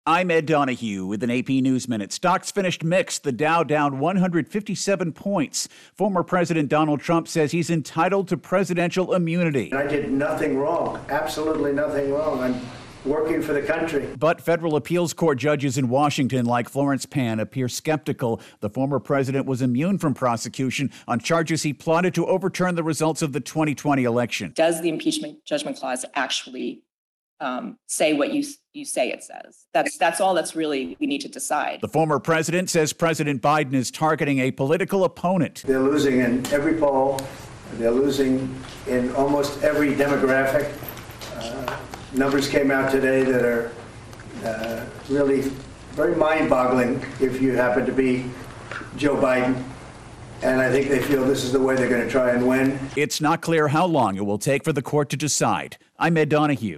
I'm Ed Donahue with an AP News Minute. Stocks finished mixed. The Dow down 157 points. Former President Donald Trump says he's entitled to presidential immunity. I did nothing wrong, absolutely nothing wrong. I'm working for the country. But federal appeals court judges in Washington, like Florence Pan, appear skeptical. The former president was immune from prosecution on charges he plotted to overturn the results of the 2020 election. Does the impeachment judgment clause actually say what you say it says? That's all that's really we need to decide. The former president says President Biden is targeting a political opponent. They're losing in every poll. They're losing in almost every demographic. Numbers came out today that are really very mind-boggling if you happen to be Joe Biden. And I think they feel this is the way they're going to try and win. It's not clear how long it will take for the court to decide. I'm Ed Donahue.